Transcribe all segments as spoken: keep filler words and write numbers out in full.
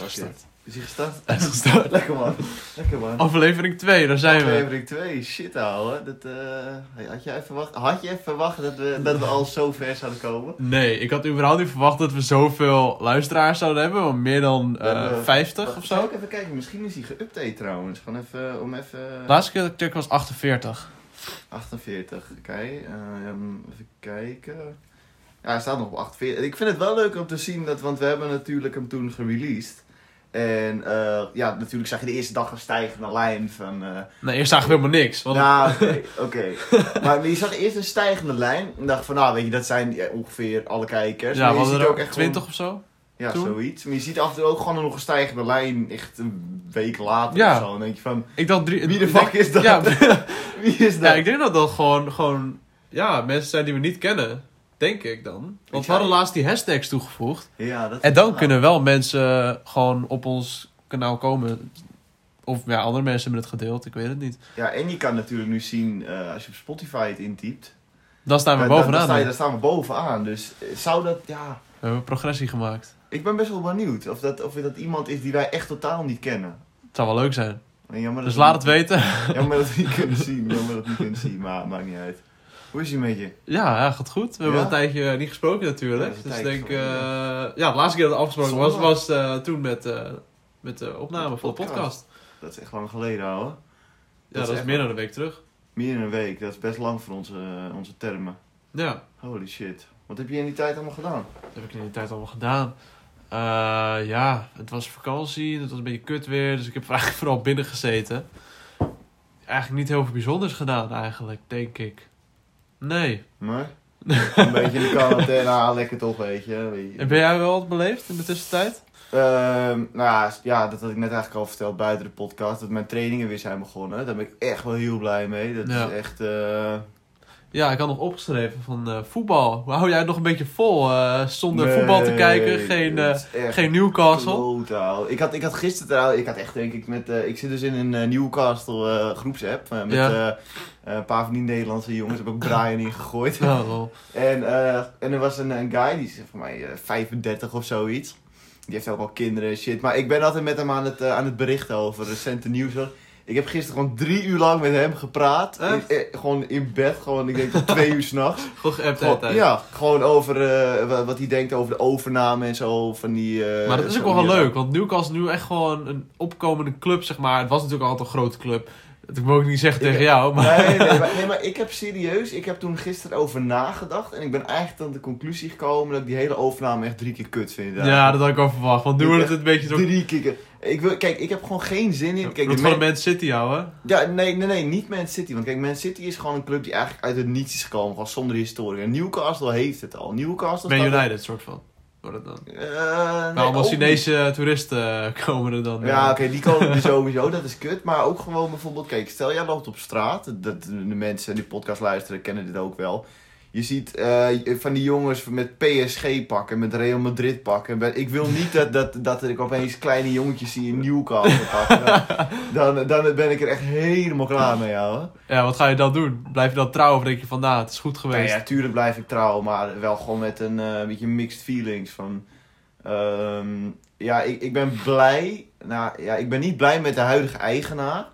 gestart. Is hij gestart? Hij is gestart. Lekker man. Lekker man. Aflevering twee, daar zijn we. Aflevering twee, shit ouwe. Dat, uh, had, je even verwacht, had je even verwacht dat we, dat we al zo ver zouden komen? Nee, ik had überhaupt niet verwacht dat we zoveel luisteraars zouden hebben. Want meer dan uh, uh, vijftig of zo. Zal ik even kijken, misschien is hij geüpdate trouwens. Gewoon even, om even... De laatste keer dat ik check was achtenveertig. achtenveertig, oké. Okay. Uh, even kijken... Ja, hij staat nog op achtenveertig. Ik vind het wel leuk om te zien, dat, want we hebben natuurlijk hem toen gereleased. En uh, ja, natuurlijk zag je de eerste dag een stijgende lijn van... Uh, nee, eerst zagen we helemaal niks. Want... Nou, oké, okay, oké. Okay. Maar je zag eerst een stijgende lijn. En dacht van, nou weet je, dat zijn ja, ongeveer alle kijkers. Ja, maar je ziet er ook echt twintig gewoon... of zo? Ja, toen? zoiets. Maar je ziet af en toe ook gewoon nog een stijgende lijn, echt een week later ja. of zo. Dan denk je van, ik dacht drie... wie de fuck is dat? Ja, wie is dat? Ja, ik denk dat dat gewoon, gewoon ja, mensen zijn die we niet kennen. Denk ik dan. Want we hadden laatst die hashtags toegevoegd. Ja, dat en dan waar. kunnen wel mensen gewoon op ons kanaal komen. Of ja, andere mensen hebben het gedeeld. Ik weet het niet. Ja, en je kan natuurlijk nu zien, uh, als je op Spotify het intypt. Dan staan we uh, bovenaan. Dan, dan, sta je, dan staan we bovenaan. Dus uh, zou dat, ja... We hebben progressie gemaakt. Ik ben best wel benieuwd of dat, of dat iemand is die wij echt totaal niet kennen. Het zou wel leuk zijn. Jammer dus laat het weten. Jammer dat we het niet kunnen zien. Jammer dat we het niet kunnen zien, maar maakt niet uit. Hoe is ie met je? Ja, ja, gaat goed. We hebben ja? een tijdje niet gesproken natuurlijk. Ja, dus ik denk, uh, ja. ja, de laatste keer dat we afgesproken was, was uh, toen met, uh, met de opname de voor de podcast. Dat is echt lang geleden, ouwe. Ja, dat, dat is, is meer dan een week terug. Meer dan een week, dat is best lang voor onze, uh, onze termen. Ja. Holy shit. Wat heb je in die tijd allemaal gedaan? Wat heb ik in die tijd allemaal gedaan? Uh, ja, het was vakantie, het was een beetje kut weer, dus ik heb eigenlijk vooral binnen gezeten. Eigenlijk niet heel veel bijzonders gedaan eigenlijk, denk ik. Nee. Nee? Een beetje in de quarantaine, ah, lekker toch, weet je. Weet je. En ben jij wel wat beleefd in de tussentijd? Uh, nou ja, ja, dat had ik net eigenlijk al verteld buiten de podcast, dat mijn trainingen weer zijn begonnen. Daar ben ik echt wel heel blij mee. Dat ja. is echt... Uh... Ja, ik had nog opgeschreven van uh, voetbal. Hoe hou jij het nog een beetje vol uh, zonder nee, voetbal te kijken? Geen, uh, geen Newcastle? Klote, ik, had, ik had gisteren trouwens, ik had echt denk ik met, uh, ik zit dus in een uh, Newcastle uh, groepsapp uh, met ja. uh, een paar van die Nederlandse jongens. Heb ik ook Brian in gegooid. Oh, en, uh, en er was een, een guy, die is voor mij uh, vijfendertig of zoiets. Die heeft ook al kinderen en shit. Maar ik ben altijd met hem aan het, uh, aan het berichten over recente nieuws. Ik heb gisteren gewoon drie uur lang met hem gepraat. In, in, gewoon in bed, gewoon ik denk tot twee uur s'nachts. Gewoon geappt altijd. Ja, gewoon over uh, wat hij denkt over de overname en zo van die... Uh, maar dat is ook wel wel leuk, want Newcastle is nu echt gewoon een opkomende club, zeg maar. Het was natuurlijk altijd een grote club. Dat moet ik niet zeggen ik, tegen jou, maar... Nee, nee, maar, nee, maar ik heb serieus, ik heb toen gisteren over nagedacht. En ik ben eigenlijk tot de conclusie gekomen dat ik die hele overname echt drie keer kut vind. Ja, ja dat had ik al verwacht, want nu wordt het een beetje zo... Drie keer... Ik wil, kijk, ik heb gewoon geen zin in... Kijk, het van Man City houden? Ja, nee, nee, nee, niet Man City. Want kijk, Man City is gewoon een club die eigenlijk uit het niets is gekomen. Gewoon zonder historie. En Newcastle heeft het al. Newcastle Man United, het... soort van. Wordt het dan? Uh, nou, nee, allemaal Chinese niet. toeristen komen er dan. Ja, oké, okay, die komen er sowieso. Dat is kut. Maar ook gewoon bijvoorbeeld... Kijk, stel jij loopt op straat. Dat, de mensen die podcast luisteren kennen dit ook wel. Je ziet uh, van die jongens met P S G pakken, met Real Madrid pakken. Ik wil niet dat, dat, dat ik opeens kleine jongetjes zie in Newcastle pakken. Dan, dan, dan ben ik er echt helemaal klaar mee, ouwe. Ja, wat ga je dan doen? Blijf je dan trouw of denk je van, nou, het is goed geweest? Ja, ja, tuurlijk blijf ik trouw, maar wel gewoon met een uh, beetje mixed feelings van... Um, ja, ik, ik ben blij... Nou, ja, ik ben niet blij met de huidige eigenaar.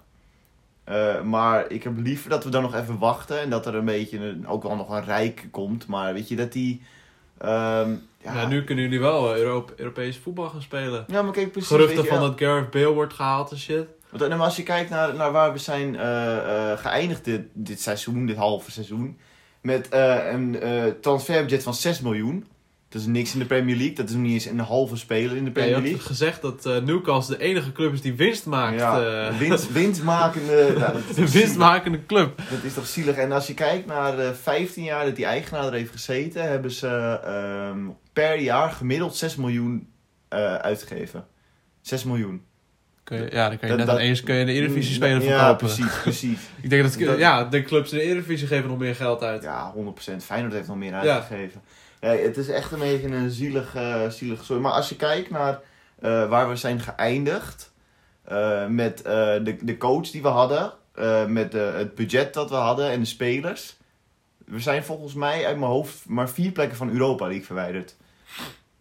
Uh, maar ik heb liever dat we dan nog even wachten. En dat er een beetje een, ook wel nog een rijk komt. Maar weet je, dat die... Um, ja. ja, nu kunnen jullie wel Europe, Europees voetbal gaan spelen. Ja, maar kijk, precies... Geruchten weet je, van ja. dat Gareth Bale wordt gehaald en shit. Want, nou, maar als je kijkt naar, naar waar we zijn uh, uh, geëindigd dit, dit seizoen, dit halve seizoen. Met uh, een uh, transferbudget van zes miljoen. Dat is niks in de Premier League. Dat is nog niet eens een halve speler in de Premier League. Ja, je hebt gezegd dat uh, Newcastle de enige club is die winst maakt. Ja, uh. winst, winstmakende... nou, de winstmakende club. Dat is toch zielig. En als je kijkt naar de vijftien jaar dat die eigenaar er heeft gezeten... hebben ze um, per jaar gemiddeld zes miljoen uh, uitgegeven. zes miljoen. Kun je, ja, dan kun je dat, net dat, eens kun je de Eredivisie speler ja, verkopen. Ja, precies, precies. Ik denk dat, dat ja, de clubs in de Eredivisie geven nog meer geld uit. Ja, honderd procent. Feyenoord heeft nog meer uitgegeven. Ja. Ja, het is echt een beetje een zielig, uh, zielig soort. Maar als je kijkt naar uh, waar we zijn geëindigd... Uh, met uh, de, de coach die we hadden... Uh, met uh, het budget dat we hadden en de spelers... We zijn volgens mij uit mijn hoofd maar vier plekken van Europa League verwijderd.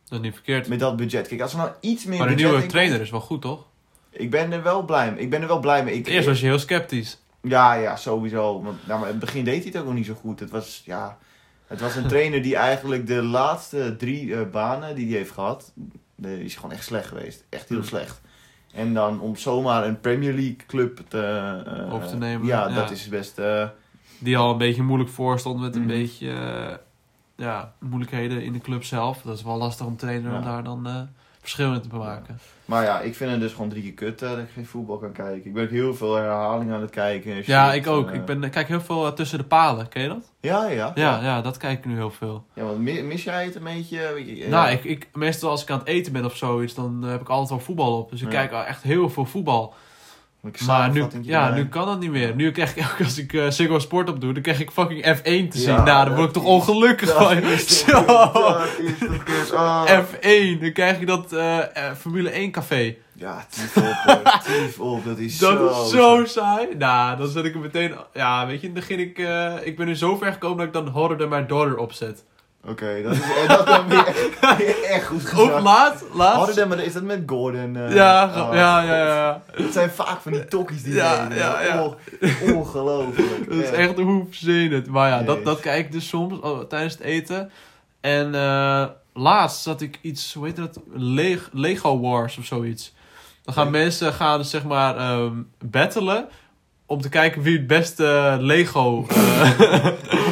Dat is niet verkeerd. Met dat budget. Kijk, als er nou iets meer Maar de budget nieuwe in trainer is wel goed, toch? komt, ik ben er wel blij mee. Ik ben er wel blij mee. Ik, Eerst was je heel sceptisch. Ja, ja, sowieso. Want nou, maar in het begin deed hij het ook nog niet zo goed. Het was, ja, het was een trainer die eigenlijk de laatste drie uh, banen die hij heeft gehad, die is gewoon echt slecht geweest. Echt heel Hmm. slecht. En dan om zomaar een Premier League club te, uh, Over te nemen, Ja, ja. dat is best... Uh, Die al een beetje moeilijk voor stond met een Mhm. beetje uh, ja, moeilijkheden in de club zelf. Dat is wel lastig om trainer om Ja. daar dan uh, verschil in te maken. maar ja, ik vind het dus gewoon drie keer kut uh, dat ik geen voetbal kan kijken. Ik ben ook heel veel herhalingen aan het kijken. En shit. Ja, ik ook. Uh, Ik ben, ik kijk heel veel uh, tussen de palen. Ken je dat? Ja, ja. Ja, ja, dat kijk ik nu heel veel. Ja, want mis, mis jij het een beetje? Weet je, ja. Nou, ik, ik, meestal als ik aan het eten ben of zoiets, dan uh, heb ik altijd wel voetbal op. Dus ik Ja. kijk al echt heel veel voetbal. Ik Maar nu, samenvattingje ja, erbij. nu kan dat niet meer. Nu krijg ik elke als ik uh, Ziggo Sport op doe, dan krijg ik fucking F één te zien. Ja, nou, dan word ik dat toch is- ongelukkig Dat van. is Zo. toch kut, dat is toch kut. Oh. F één, dan krijg je dat uh, uh, Formule één café. Ja, tief op, hoor. Tief op, dat is Dat zo... is zo saai. Nou, dan zet ik hem meteen... Ja, weet je, dan begin ik... Uh, ik ben nu zo ver gekomen dat ik dan Harder Than My Daughter opzet. Oké, okay, dat is eh, dat dan weer echt, echt goed gezegd. Ook laat, laat. Harder Than My, is dat met Gordon? Uh, Ja, oh, ja, ja, ja. Het zijn vaak van die tokkies die Ja, deden. ja, ja. Oh, ongelooflijk. Dat is echt hoefzenend. Maar ja, dat, dat Jezus. kijk ik dus soms oh, tijdens het eten. En uh, laatst zat ik iets, hoe heet dat? Leg- Lego Wars of zoiets. Dan gaan Nee. mensen gaan zeg maar um, battelen om te kijken wie het beste Lego uh,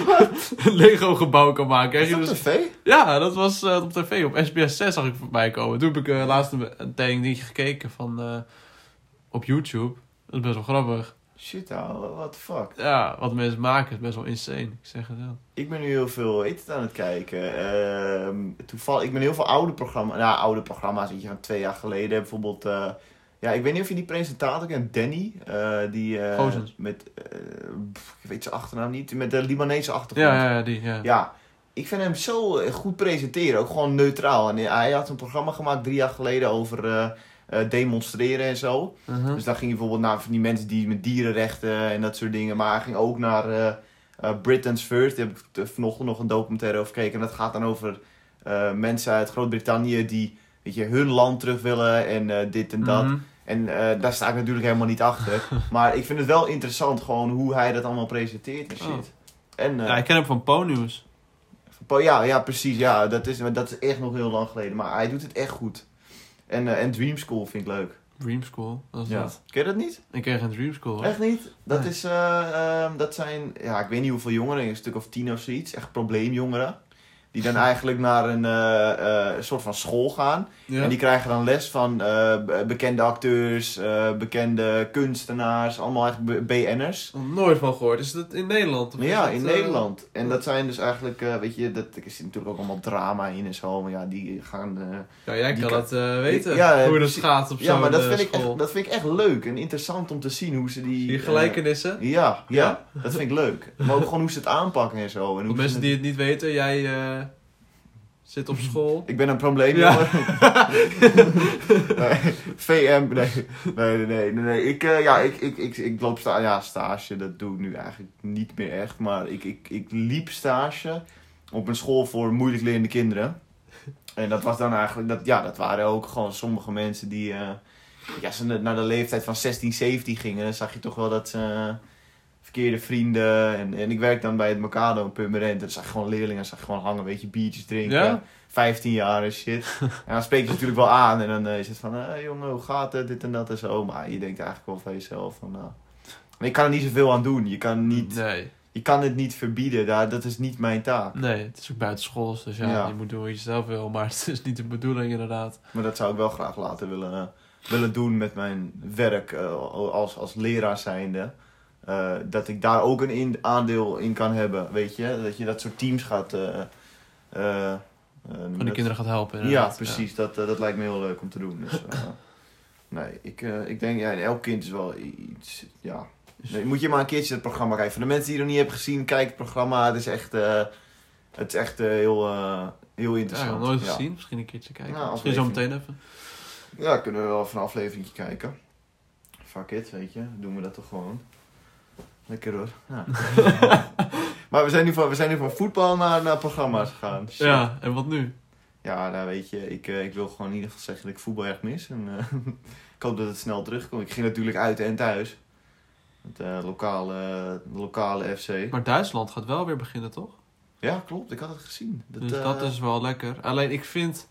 Lego gebouw kan maken. Krijg Is je dat dus... tv? Ja, dat was uh, op tv. Op S B S zes zag ik voorbij komen. Toen heb ik uh, laatst een, een dingetje gekeken van uh, op YouTube. Dat is best wel grappig. Shit, ouwe, what the fuck. Ja, wat mensen maken is best wel insane. Ik zeg het wel. Ik ben nu heel veel eten aan het kijken. Ehm toevallig, ik ben heel veel oude programma's, nou oude programma's, weet je, van twee jaar geleden. Bijvoorbeeld, uh, ja, ik weet niet of je die presentator kent, Danny. Uh, die, uh, Gozens. met, uh, pff, ik weet zijn achternaam niet, met de Libanese achtergrond. Ja, ja, ja, die, ja. Ja, ik vind hem zo eh, goed presenteren, ook gewoon neutraal. En hij had een programma gemaakt drie jaar geleden over uh, uh, demonstreren en zo. Uh-huh. Dus dan ging je bijvoorbeeld naar van die mensen die met dierenrechten en dat soort dingen. Maar hij ging ook naar uh, uh, Britain's First. Daar heb ik vanochtend nog een documentaire over gekeken. En dat gaat dan over uh, mensen uit Groot-Brittannië die, weet je, hun land terug willen en uh, dit en dat. Mhm. En uh, daar sta ik natuurlijk helemaal niet achter. Maar ik vind het wel interessant gewoon hoe hij dat allemaal presenteert en shit. Oh. En, uh, Ja, ik ken hem van Po-nieuws. ja, ja, precies. Ja, dat is, dat is echt nog heel lang geleden. Maar hij doet het echt goed. En, uh, en Dream School vind ik leuk. Dream School, dat is Ja. dat. Ken je dat niet? Ik ken geen Dream School, hoor. Echt niet? Dat Nee. is, uh, um, dat zijn, ja, ik weet niet hoeveel jongeren, een stuk of tien of zoiets. Echt probleemjongeren. Die dan eigenlijk naar een uh, uh, soort van school gaan. Ja. En die krijgen dan les van uh, bekende acteurs, uh, bekende kunstenaars. Allemaal echt B N'ers. Nog nooit van gehoord. Is dat in Nederland? Of is Ja, dat, in uh, Nederland. En dat zijn dus eigenlijk, uh, weet je, dat, er zit natuurlijk ook allemaal drama in en zo. Maar ja, die gaan... Uh, Ja, jij die kan kan- het uh, weten. Ja, hoe dat precies. gaat op ja, zo'n maar dat uh, vind, ik school. echt, dat vind ik echt leuk en interessant om te zien hoe ze die... Die uh, gelijkenissen. ja, ja, Ja? dat vind ik leuk. Maar ook gewoon hoe ze het aanpakken en zo. En hoe Voor ze mensen het- die het niet weten, jij uh, zit op school. Ik ben een probleem, Ja. jongen. nee, V M, nee, nee, nee, nee, nee. Ik, uh, ja, ik, ik, ik, ik loop sta ja, stage, dat doe ik nu eigenlijk niet meer echt. Maar ik, ik, ik liep stage op een school voor moeilijk lerende kinderen. En dat was dan eigenlijk, dat, ja, dat waren ook gewoon sommige mensen die, uh, ja, ze naar de leeftijd van zestien, zeventien gingen. Dan zag je toch wel dat ze uh, verkeerde vrienden. En, en ik werk dan bij het Mercado in Purmerend. En dan zag je gewoon leerlingen, zag je gewoon hangen, weet je, biertjes drinken. Ja? vijftien jaar en shit. En dan spreek je natuurlijk wel aan. En dan uh, is het van, hey, jongen, hoe gaat het? Dit en dat en zo. Maar je denkt eigenlijk wel van jezelf van, nou... Maar je kan er niet zoveel aan doen. Je kan, niet, Nee. je kan het niet verbieden. Daar, dat is niet mijn taak. Nee, het is ook buitenschools. Dus ja, Ja. je moet doen wat je zelf wil. Maar het is niet de bedoeling inderdaad. Maar dat zou ik wel graag later willen, uh, willen doen met mijn werk uh, als, als leraar zijnde. Uh, dat ik daar ook een in, aandeel in kan hebben, weet je. Dat je dat soort teams gaat... Uh, uh, uh, Van die kinderen gaat helpen Ja, inderdaad. precies. Dat, uh, dat lijkt me heel leuk om te doen. Dus, uh, nee, ik, uh, ik denk, ja, elk kind is wel iets, ja... Nee, moet je maar een keertje het programma kijken. Voor de mensen die het nog niet hebben gezien, kijk het programma. Het is echt, uh, het is echt uh, heel, uh, heel Ja, ik interessant. heb nog nooit ja. gezien. Misschien een keertje kijken. Ja, Misschien zo aflevering. meteen even. Ja, kunnen we wel even een aflevering kijken. Fuck it, weet je. Doen we dat toch gewoon. Lekker hoor. Ja. Maar we zijn nu van, we zijn nu van voetbal naar, naar programma's gegaan. Shit. Ja, en wat nu? ja, nou weet je, ik, uh, ik wil gewoon in ieder geval zeggen dat ik voetbal echt mis. En, uh, ik hoop dat het snel terugkomt. Ik ging natuurlijk uit en thuis. Met uh, lokale, uh, lokale F C. Maar Duitsland gaat wel weer beginnen, toch? Ja, klopt. Ik had het gezien. Dat, dus uh... dat is wel lekker. Alleen ik vind,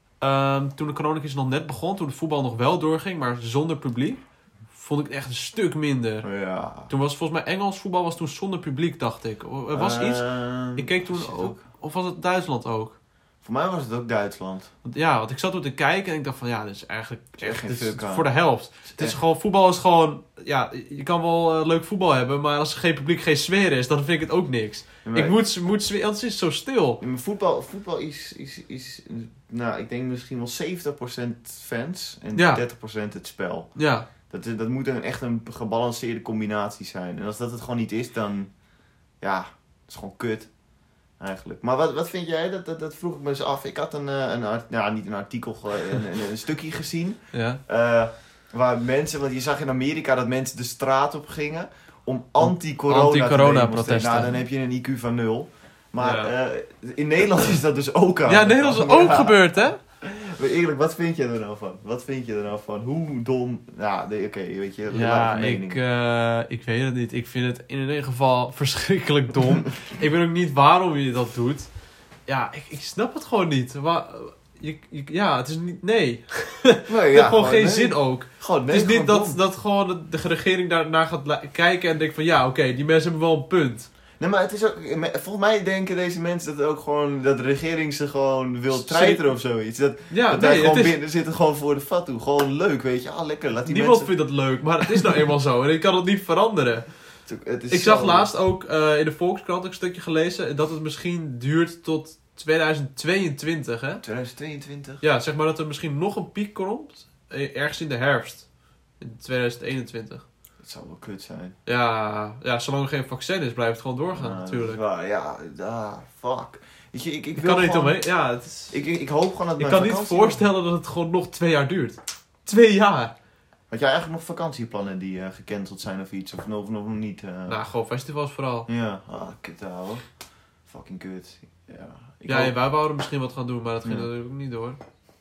um, toen de coronacrisis nog net begon, toen het voetbal nog wel doorging, maar zonder publiek, vond ik het echt een stuk minder. Ja. Toen was volgens mij Engels voetbal was toen zonder publiek, dacht ik. Er was uh, iets, ik keek toen ook, ook, of was het Duitsland ook? Voor mij was het ook Duitsland. Want, ja, want ik zat toen te kijken en ik dacht van ja, dit is eigenlijk is echt echt, geen is voor de helft. Het is, het is gewoon, voetbal is gewoon, ja, je kan wel uh, leuk voetbal hebben, maar als er geen publiek, geen sfeer is, dan vind ik het ook niks. Ja, ik moet, moet sfeer, anders is het zo stil. Ja, voetbal, voetbal is, is, is, nou, ik denk misschien wel zeventig procent fans en ja. dertig procent het spel. Ja. Dat, dat moet een, echt een gebalanceerde combinatie zijn. En als dat het gewoon niet is, dan, ja, het is gewoon kut. Eigenlijk. Maar wat, wat vind jij? Dat, dat, dat vroeg ik me eens af. Ik had een, een, een nou niet een artikel, een, een, een stukje gezien. Ja. Uh, waar mensen, want je zag in Amerika dat mensen de straat op gingen om anti-corona, anti-corona te protesten. Nou, dan heb je een I Q van nul. Maar ja. uh, in Nederland is dat dus ook aan. Ja, in Nederland is het ook ja. gebeurd, hè? Maar eerlijk, wat vind je er nou van? Wat vind je er nou van? Hoe dom... Ja, oké, okay, weet je... Ja, ik, uh, ik weet het niet. Ik vind het in ieder geval verschrikkelijk dom. Ik weet ook niet waarom je dat doet. Ja, ik, ik snap het gewoon niet. Waar, je, je, ja, het is niet... Nee. nee ja, het heeft gewoon geen nee. zin ook. Gewoon, nee, het is niet dat, dom. dat gewoon de, de regering daarnaar gaat la- kijken en denkt van... Ja, oké, okay, die mensen hebben wel een punt. Nee, maar het is ook... Volgens mij denken deze mensen dat ook gewoon... Dat de regering ze gewoon wil treiteren of zoiets. Dat, ja, dat nee, wij gewoon is... binnen zitten gewoon voor de fat toe. Gewoon leuk, weet je. Ah, lekker, laat die Niemand mensen... vindt dat leuk, maar het is nou eenmaal zo. En ik kan het niet veranderen. Het, het is ik zo... zag laatst ook uh, in de Volkskrant een stukje gelezen... dat het misschien duurt tot tweeduizend tweeëntwintig, hè? tweeduizend tweeëntwintig? Ja, zeg maar dat er misschien nog een piek komt. Ergens in de herfst. In tweeduizend eenentwintig. Dat zou wel kut zijn. Ja, ja, zolang er geen vaccin is, blijft het gewoon doorgaan, ja, natuurlijk. Waar, ja, ah, fuck. Weet je, ik, ik, ik wil kan er gewoon... niet omheen. Ja, het is... ik, ik, ik hoop gewoon dat ik mijn kan vakantie... niet voorstellen dat het gewoon nog twee jaar duurt. Twee jaar! Had jij eigenlijk nog vakantieplannen die uh, gecanceld zijn of iets? Of nog, of nog niet? Uh... Nou, gewoon festivals vooral. Ja, ah, kut ouwe. Fucking kut. Ja, ik ja hoop... ja, wij wouden misschien wat gaan doen, maar dat ging ja. natuurlijk niet door.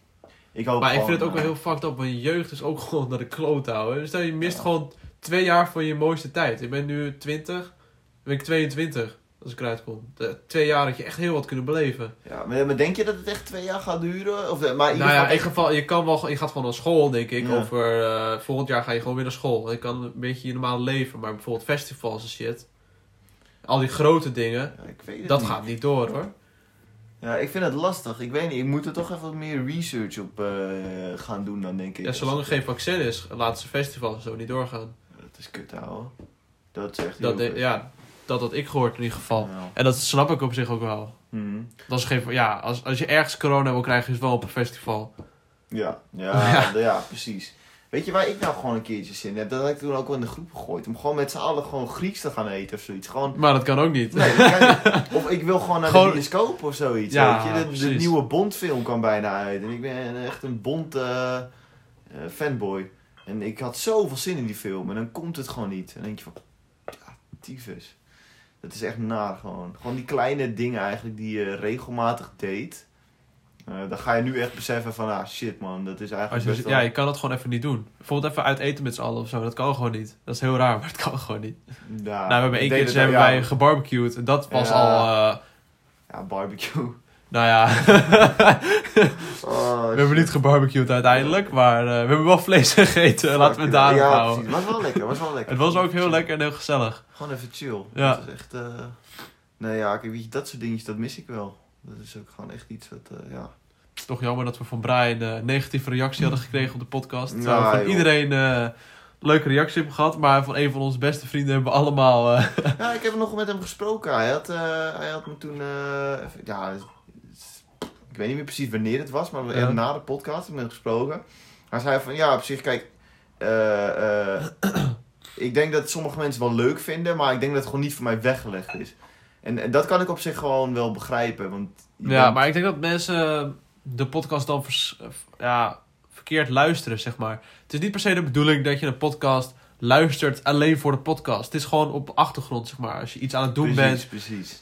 Ik hoop maar gewoon, ik vind het ook uh... wel heel fucked up, want je jeugd is ook gewoon naar de kloot houden. Dus je mist ja. gewoon twee jaar van je mooiste tijd. Ik ben nu twintig, dan ben ik tweeëntwintig als ik eruit kom. De, twee jaar dat je echt heel wat kunnen beleven. Ja, maar, maar denk je dat het echt twee jaar gaat duren? Of, maar in nou ja, in echt... geval, je, kan wel, je gaat gewoon naar school, denk ik. Ja. Over uh, volgend jaar ga je gewoon weer naar school. Je kan een beetje je normale leven, maar bijvoorbeeld festivals en shit. Al die grote dingen, ja, ik weet het dat niet. gaat niet door hoor. Ja, ik vind het lastig. Ik weet niet, ik moet er toch even wat meer research op uh, gaan doen dan, denk ik. Ja, zolang er geen vaccin is, laten ze festivals zo niet doorgaan. Dat is kut, ouwe. Dat is echt dat heel de, Ja, dat had ik gehoord in ieder geval. Ja. En dat snap ik op zich ook wel. Mm-hmm. Dat is geen, ja, als, als je ergens corona wil krijgen, is het wel op een festival. Ja, ja, ja. De, ja, precies. Weet je waar ik nou gewoon een keertje zin in heb? Dat had ik toen ook wel in de groep gegooid. Om gewoon met z'n allen gewoon Grieks te gaan eten of zoiets. Gewoon... Maar dat kan ook niet. Nee, dat kan niet. Of ik wil gewoon naar gewoon... de bioscoop of zoiets. Ja, weet je? De, de nieuwe Bond-film kwam bijna uit. En ik ben echt een Bond uh, uh, fanboy. En ik had zoveel zin in die film. En dan komt het gewoon niet. En dan denk je van... Ja, tyfus. Dat is echt naar gewoon. Gewoon die kleine dingen eigenlijk die je regelmatig deed. Uh, dan ga je nu echt beseffen van, ah shit man, dat is eigenlijk je, best wel... Ja, je kan dat gewoon even niet doen. Bijvoorbeeld even uit eten met z'n allen of zo, dat kan gewoon niet. Dat is heel raar, maar het kan gewoon niet. Ja, nou, we hebben één keer dat, hebben ja. wij gebarbecued en dat was ja. al... Uh... Ja, barbecue. Nou ja, oh, we hebben niet gebarbecued uiteindelijk, maar uh, we hebben wel vlees gegeten, laten we het daarop ja, houden. Het was wel lekker, was wel lekker. Het was ook heel lekker en heel gezellig. Gewoon even chill. Ja. Dat is echt... Uh... Nee ja, kijk, weet je, dat soort dingetjes, dat mis ik wel. Dat is ook gewoon echt iets wat, uh, ja... Het is toch jammer dat we van Brian een uh, negatieve reactie hadden gekregen op de podcast. Ja, Terwijl we van joh. iedereen uh, een leuke reactie hebben gehad, maar van een van onze beste vrienden hebben we allemaal... Uh... Ja, ik heb nog met hem gesproken. Hij had, uh, hij had me toen... Uh, even, ja, ik weet niet meer precies wanneer het was, maar we hebben ja. na de podcast met hem gesproken. Hij zei van, ja, op zich, kijk... Uh, uh, ik denk dat sommige mensen wel leuk vinden, maar ik denk dat het gewoon niet voor mij weggelegd is. En, en dat kan ik op zich gewoon wel begrijpen, want... Ja, bent... maar ik denk dat mensen de podcast dan vers, ja, verkeerd luisteren, zeg maar. Het is niet per se de bedoeling dat je een podcast luistert alleen voor de podcast. Het is gewoon op achtergrond, zeg maar. Als je iets aan het doen precies, bent. Precies,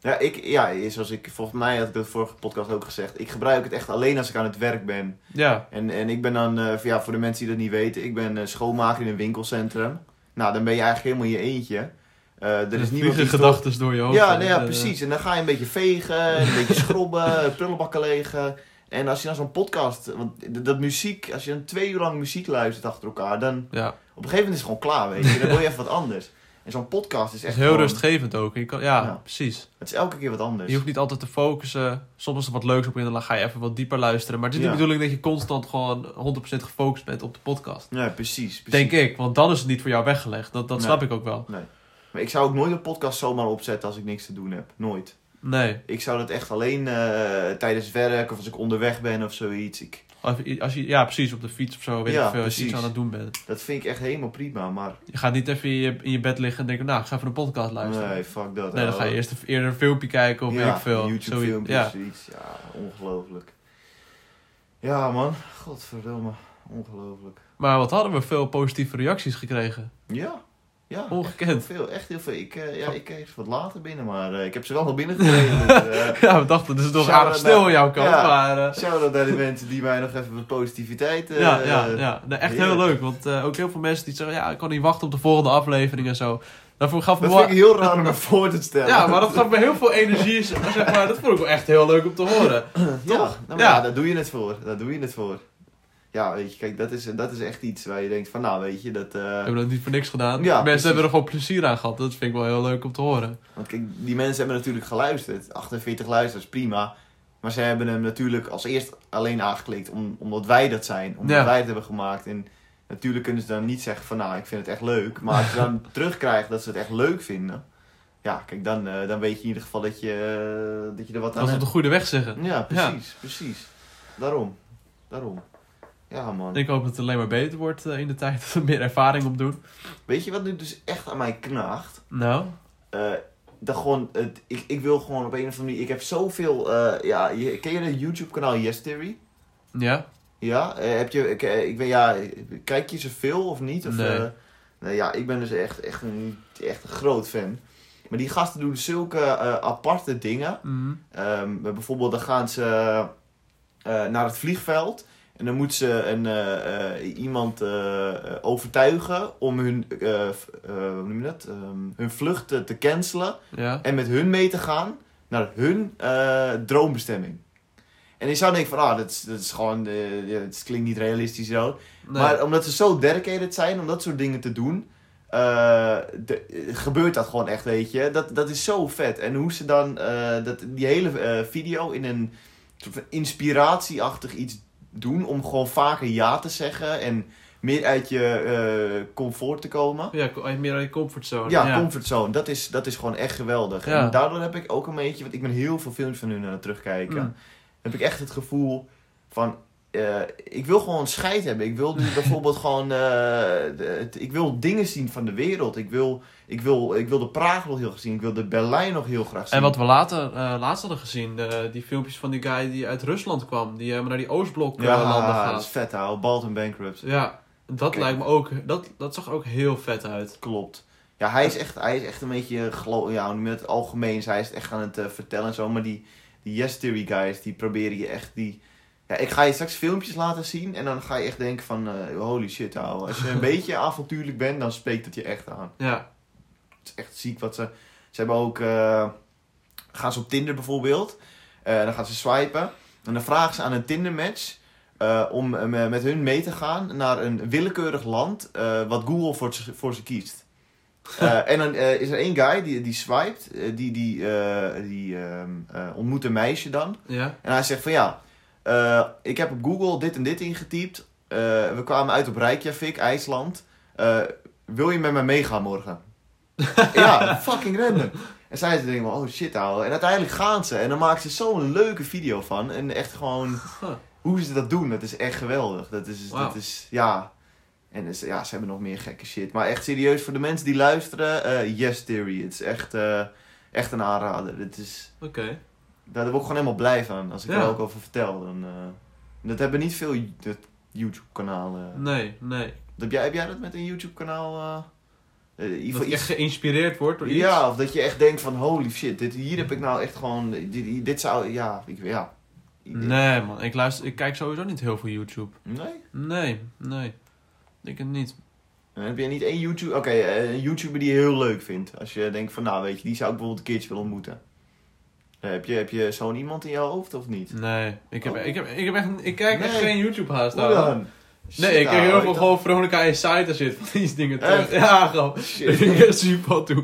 Ja, ik, ja, zoals ik, volgens mij had ik dat vorige podcast ook gezegd. Ik gebruik het echt alleen als ik aan het werk ben. Ja. En, en ik ben dan, uh, ja, voor de mensen die dat niet weten, ik ben uh, schoonmaker in een winkelcentrum. Nou, dan ben je eigenlijk helemaal in je eentje. Uh, er is niemand die gedachten door je hoofd. Ja, nee, ja, precies. En dan ga je een beetje vegen, een beetje schrobben, prullenbakken legen. En als je dan zo'n podcast, want dat, dat muziek, als je dan twee uur lang muziek luistert achter elkaar, dan ja. op een gegeven moment is het gewoon klaar, weet je. Dan wil je even wat anders. En zo'n podcast is echt Het is heel gewoon, rustgevend ook. Je kan, ja, ja, precies. Het is elke keer wat anders. Je hoeft niet altijd te focussen. Soms is er wat leuks op in en dan ga je even wat dieper luisteren. Maar het is niet ja. de bedoeling dat je constant gewoon honderd procent gefocust bent op de podcast. Ja, precies, precies. Denk ik, want dan is het niet voor jou weggelegd. Dat, dat nee. snap ik ook wel. Nee. Maar ik zou ook nooit een podcast zomaar opzetten als ik niks te doen heb. Nooit. Nee. Ik zou dat echt alleen uh, tijdens werk of als ik onderweg ben of zoiets. Ik... Als je, ja, precies, op de fiets of zo, weet ja, ik veel, als precies. je iets aan het doen bent. Dat vind ik echt helemaal prima, maar... Je gaat niet even in je, in je bed liggen en denken, nou, ik ga even een podcast luisteren. Nee, fuck dat. Nee, dan ga je eerst een, eerder een filmpje kijken of ja, weet ik veel. YouTube filmpjes, ja. Zoiets. Ja, ongelooflijk. Ja, man. Godverdomme. Ongelooflijk. Maar wat hadden we veel positieve reacties gekregen. Ja. Ja, ongekend. Echt heel veel, echt heel veel. Ik, uh, ja, ik kreeg ze wat later binnen, maar uh, ik heb ze wel nog binnengekregen. Dus, uh, ja, we dachten, het is toch aardig stil aan jouw kant. Ja, maar, uh, shout-out naar de mensen die mij nog even wat positiviteit... Uh, ja, ja, ja. Nee, echt heel leuk. Want uh, ook heel veel mensen die zeggen, ja, ik kan niet wachten op de volgende aflevering en zo. Daarvoor gaf dat me vind ik heel raar om me voor te stellen. Ja, maar dat gaf me heel veel energie. Zeg maar, dat vond ik wel echt heel leuk om te horen. ja, toch? Nou, ja, daar doe je het voor. Daar doe je het voor. Ja, weet je, kijk, dat is, dat is echt iets waar je denkt van, nou, weet je, dat... Uh... We hebben dat niet voor niks gedaan. Ja, mensen precies. hebben er gewoon plezier aan gehad. Dat vind ik wel heel leuk om te horen. Want kijk, die mensen hebben natuurlijk geluisterd. achtenveertig luisteraars, prima. Maar ze hebben hem natuurlijk als eerst alleen aangeklikt om, omdat wij dat zijn. Omdat ja. wij het hebben gemaakt. En natuurlijk kunnen ze dan niet zeggen van, nou, ik vind het echt leuk. Maar als je dan terugkrijgt dat ze het echt leuk vinden... Ja, kijk, dan, uh, dan weet je in ieder geval dat je, uh, dat je er wat aan Als we hebt. op de goede weg zeggen. Ja, precies, ja. precies. Daarom. Daarom. Ja, man. Ik hoop dat het alleen maar beter wordt uh, in de tijd dat we meer ervaring opdoen. Weet je wat nu dus echt aan mij knaagt? Nou? Uh, dat gewoon, uh, ik, ik wil gewoon op een of andere manier... Ik heb zoveel... Uh, ja, je, ken je het YouTube kanaal Yes Theory? Ja. Ja? Uh, heb je... Ik, ik weet, ja, kijk je ze veel of niet? Of, nee. Uh, nou ja, ik ben dus echt, echt, een, echt een groot fan. Maar die gasten doen zulke uh, aparte dingen. Mm-hmm. Um, bijvoorbeeld, dan gaan ze uh, naar het vliegveld... En dan moet ze een, uh, uh, iemand uh, overtuigen om hun, uh, uh, hoe noem je dat? Um, hun vlucht te, te cancelen. Ja. En met hun mee te gaan naar hun uh, droombestemming. En je zou denken van, ah, dat is, dat is gewoon, uh, ja, het klinkt niet realistisch zo. Nee. Maar omdat ze zo dedicated zijn om dat soort dingen te doen, uh, de, gebeurt dat gewoon echt, weet je. Dat, dat is zo vet. En hoe ze dan uh, dat, die hele uh, video in een soort van inspiratieachtig iets doen om gewoon vaker ja te zeggen en meer uit je uh, comfort te komen. Ja, meer uit je comfortzone. Ja, ja. comfortzone. Dat is, dat is gewoon echt geweldig. Ja. En daardoor heb ik ook een beetje, want ik ben heel veel films van hun aan het terugkijken, mm. heb ik echt het gevoel van, uh, ik wil gewoon scheid hebben. Ik wil nu bijvoorbeeld gewoon, uh, de, ik wil dingen zien van de wereld. Ik wil, ik wil, ik wil de Praag nog heel graag zien. Ik wil de Berlijn nog heel graag zien. En wat we later, uh, laatst hadden gezien, de, die filmpjes van die guy die uit Rusland kwam, die uh, naar die Oostblok uh, ja, landen gaat. Ja, dat is vet, ouwe. Balkan Bankrupt. Ja, dat Kijk. lijkt me ook, dat, dat zag ook heel vet uit. Klopt. Ja, hij is echt, hij is echt een beetje, gelo- ja, met het algemeen, hij is het echt aan het uh, vertellen en zo, maar die, die Yes Theory guys, die proberen je echt, die... Ja, ik ga je straks filmpjes laten zien en dan ga je echt denken van, uh, holy shit, ouwe. Als je een beetje avontuurlijk bent, dan spreekt het je echt aan. Ja. Het is echt ziek wat ze... Ze hebben ook... Uh, gaan ze op Tinder bijvoorbeeld. Uh, dan gaan ze swipen. En dan vragen ze aan een Tinder match... Uh, om uh, met hun mee te gaan naar een willekeurig land... Uh, wat Google voor ze, voor ze kiest. Uh, en dan uh, is er één guy die, die swipet. Uh, die die, uh, die uh, uh, ontmoet een meisje dan. Ja. En hij zegt van ja... Uh, ik heb op Google dit en dit ingetypt. Uh, we kwamen uit op Reykjavik, IJsland. Uh, wil je met mij meegaan morgen? Ja, fucking random. En zij denken van, oh shit ouwe. En uiteindelijk gaan ze. En dan maken ze zo'n leuke video van. En echt gewoon, huh. hoe ze dat doen, dat is echt geweldig. Dat is, wow. dat is ja. En dus, ja, ze hebben nog meer gekke shit. Maar echt serieus, voor de mensen die luisteren, uh, Yes Theory. Het is echt, uh, echt een aanrader. Het is... Oké. Okay. Daar word ik gewoon helemaal blij van. Als ik ja. er ook over vertel. Dan, uh, dat hebben niet veel YouTube kanalen. Nee, nee. Heb jij, heb jij dat met een YouTube kanaal... Uh... Uh, in ieder Dat geval je echt iets... geïnspireerd wordt door iets? Ja, of dat je echt denkt van holy shit, dit, hier heb ik nou echt gewoon... Dit, dit zou... Ja, ik, ja. Nee man, ik, luister, ik kijk sowieso niet heel veel YouTube. Nee? Nee, nee. Ik denk het niet. En heb je niet één YouTuber... Oké, okay, een YouTuber die je heel leuk vindt. Als je denkt van nou weet je, die zou ik bijvoorbeeld een keertje willen ontmoeten. Uh, heb, je, heb je zo'n iemand in je hoofd of niet? Nee, ik, heb, Oh. ik, heb, ik, heb echt, ik kijk Nee. echt geen YouTube haast. Hoe ouwe. dan? Nee, Shit, ik kijk heel ouwe, veel ik gewoon Veronica Insider zit van die dingen terug. Echt? Ja, gewoon. Shit. Ik vind echt super toe.